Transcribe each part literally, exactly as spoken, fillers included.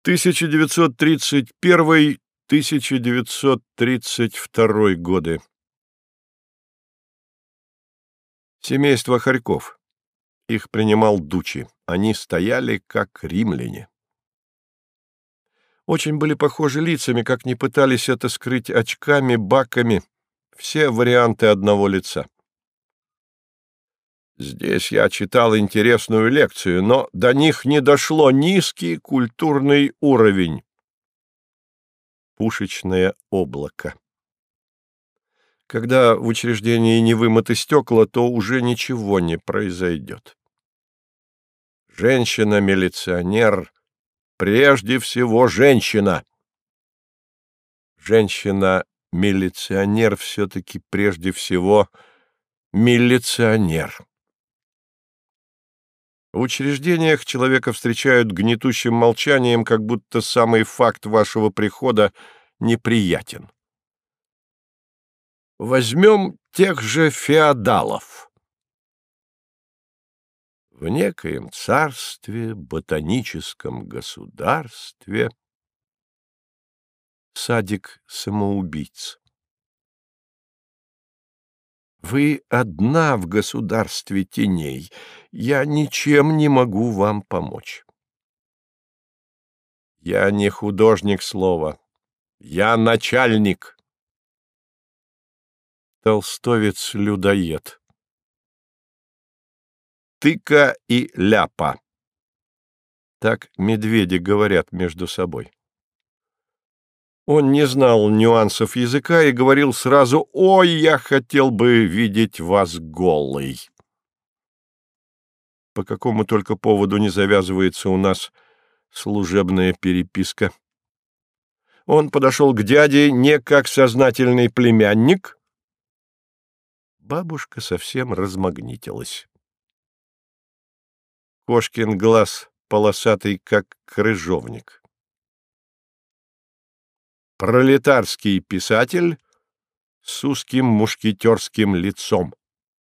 тысяча девятьсот тридцать первый — тысяча девятьсот тридцать второй годы. Семейство Хорьков. Их принимал Дучи. Они стояли, как римляне. Очень были похожи лицами, как ни пытались это скрыть очками, баками. Все варианты одного лица. Здесь я читал интересную лекцию, но до них не дошло. Низкий культурный уровень. Пушечное облако. Когда в учреждении не вымыты стекла, то уже ничего не произойдет. Женщина-милиционер прежде всего женщина. Женщина-милиционер все-таки прежде всего милиционер. В учреждениях человека встречают гнетущим молчанием, как будто самый факт вашего прихода неприятен. Возьмем тех же феодалов. В некоем царстве, ботаническом государстве садик самоубийц. Вы одна в государстве теней. Я ничем не могу вам помочь. Я не художник слова. Я начальник. Толстовец-людоед. Тыка и ляпа. Так медведи говорят между собой. Он не знал нюансов языка и говорил сразу: «Ой, я хотел бы видеть вас голой». По какому только поводу не завязывается у нас служебная переписка. Он подошел к дяде не как сознательный племянник. Бабушка совсем размагнитилась. Кошкин глаз полосатый, как крыжовник. Пролетарский писатель с узким мушкетерским лицом.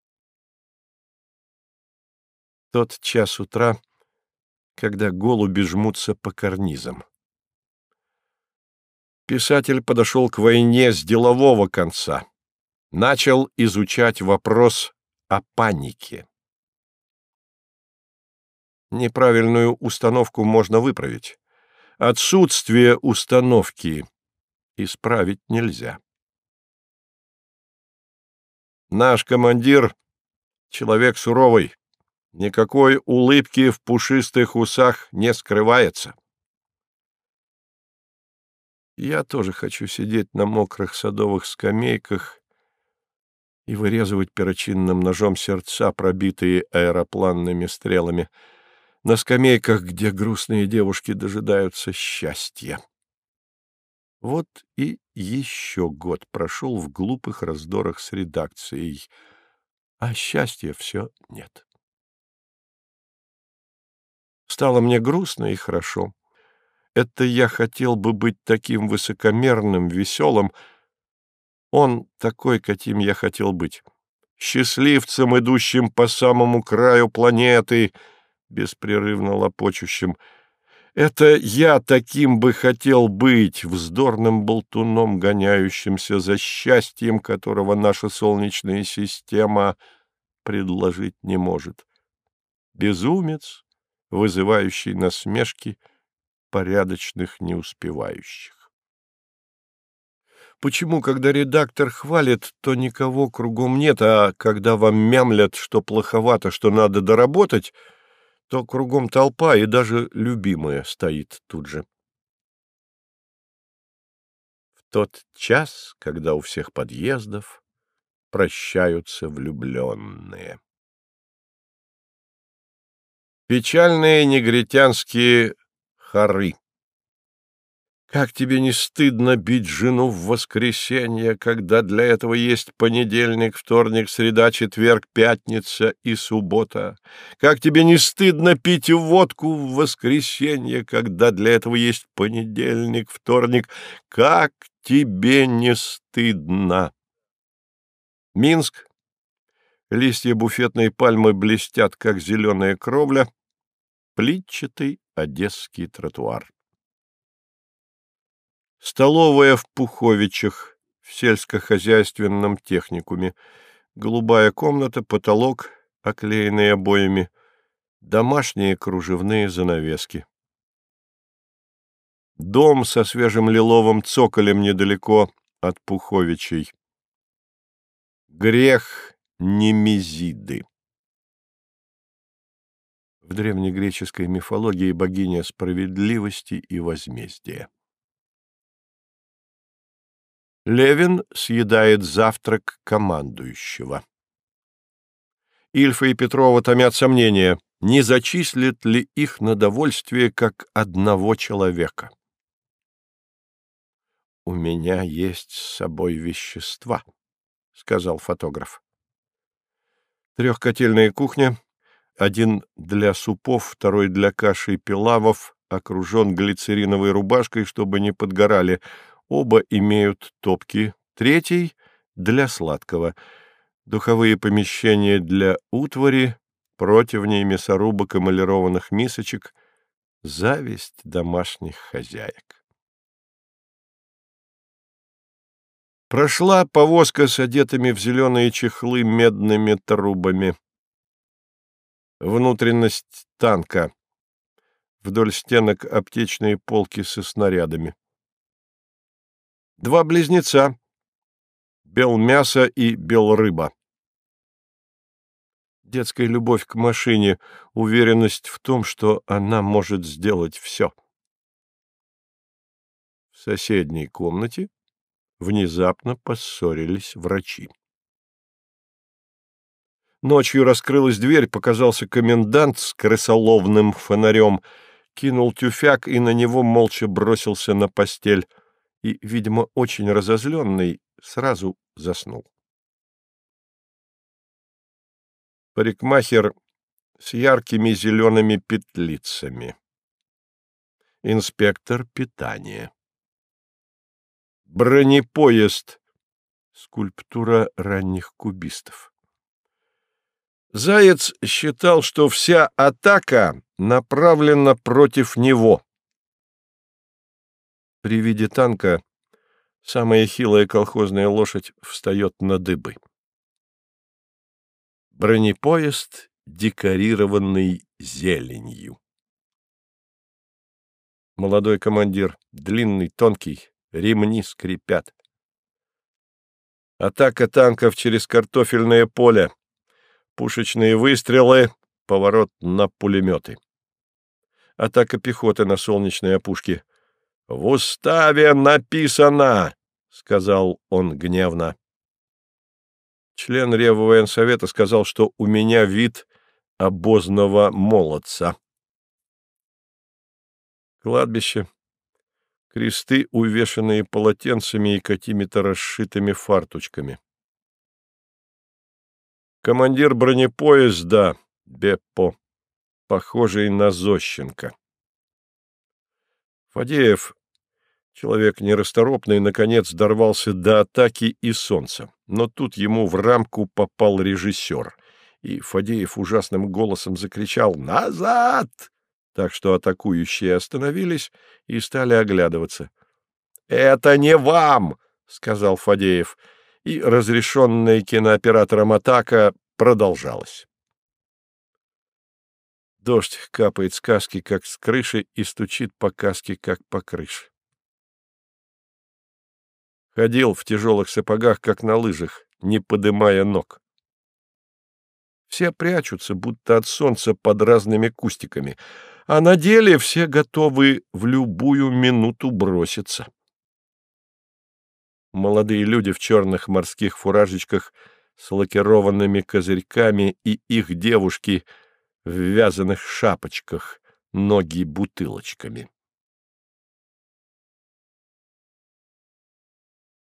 Тот час утра, когда голуби жмутся по карнизам. Писатель подошел к войне с делового конца. Начал изучать вопрос о панике. Неправильную установку можно выправить. Отсутствие установки исправить нельзя. Наш командир — человек суровый. Никакой улыбки в пушистых усах не скрывается. Я тоже хочу сидеть на мокрых садовых скамейках и вырезывать перочинным ножом сердца, пробитые аэропланными стрелами, на скамейках, где грустные девушки дожидаются счастья. Вот и еще год прошел в глупых раздорах с редакцией, а счастья все нет. Стало мне грустно и хорошо. Это я хотел бы быть таким высокомерным, веселым. Он такой, каким я хотел быть. Счастливцем, идущим по самому краю планеты, беспрерывно лопочущим. Это я таким бы хотел быть, вздорным болтуном, гоняющимся за счастьем, которого наша солнечная система предложить не может. Безумец, вызывающий насмешки порядочных неуспевающих. Почему, когда редактор хвалит, то никого кругом нет, а когда вам мямлят, что плоховато, что надо доработать, то кругом толпа, и даже любимая стоит тут же? В тот час, когда у всех подъездов прощаются влюбленные. Печальные негритянские хоры. Как тебе не стыдно бить жену в воскресенье, когда для этого есть понедельник, вторник, среда, четверг, пятница и суббота? Как тебе не стыдно пить водку в воскресенье, когда для этого есть понедельник, вторник? Как тебе не стыдно? Минск. Листья буфетной пальмы блестят, как зеленая кровля. Плитчатый одесский тротуар. Столовая в Пуховичах, в сельскохозяйственном техникуме. Голубая комната, потолок, оклеенный обоями, домашние кружевные занавески. Дом со свежим лиловым цоколем недалеко от Пуховичей. Грех Немезиды. В древнегреческой мифологии богиня справедливости и возмездия. Левин съедает завтрак командующего. Ильфа и Петрова томят сомнения, не зачислят ли их на довольствие как одного человека. «У меня есть с собой вещества», — сказал фотограф. Трехкотельная кухня, один для супов, второй для каши и пилавов, окружен глицериновой рубашкой, чтобы не подгорали. Оба имеют топки, третий — для сладкого. Духовые помещения для утвари, противней, мясорубок, эмалированных мисочек. Зависть домашних хозяек. Прошла повозка с одетыми в зеленые чехлы медными трубами. Внутренность танка. Вдоль стенок аптечные полки со снарядами. Два близнеца. Белмясо и Белрыба. Детская любовь к машине, уверенность в том, что она может сделать все. В соседней комнате внезапно поссорились врачи. Ночью раскрылась дверь, показался комендант с крысоловным фонарем, кинул тюфяк и на него молча бросился на постель и, видимо, очень разозленный, сразу заснул. Парикмахер с яркими зелеными петлицами. Инспектор питания. Бронепоезд. Скульптура ранних кубистов. Заяц считал, что вся атака направлена против него. При виде танка самая хилая колхозная лошадь встает на дыбы. Бронепоезд, декорированный зеленью. Молодой командир, длинный, тонкий, ремни скрипят. Атака танков через картофельное поле. Пушечные выстрелы, поворот на пулеметы. Атака пехоты на солнечной опушке. «В уставе написано!» — сказал он гневно. Член Реввоенсовета сказал, что у меня вид обозного молодца. Кладбище. Кресты, увешанные полотенцами и какими-то расшитыми фарточками. Командир бронепоезда Беппо, похожий на Зощенко. Фадеев, человек нерасторопный, наконец дорвался до атаки и солнца. Но тут ему в рамку попал режиссер, и Фадеев ужасным голосом закричал «Назад!», так что атакующие остановились и стали оглядываться. «Это не вам!» — сказал Фадеев, и разрешенная кинооператором атака продолжалась. Дождь капает с каски, как с крыши, и стучит по каске, как по крыше. Ходил в тяжелых сапогах, как на лыжах, не подымая ног. Все прячутся, будто от солнца, под разными кустиками, а на деле все готовы в любую минуту броситься. Молодые люди в черных морских фуражечках с лакированными козырьками и их девушки в вязаных шапочках, ноги бутылочками.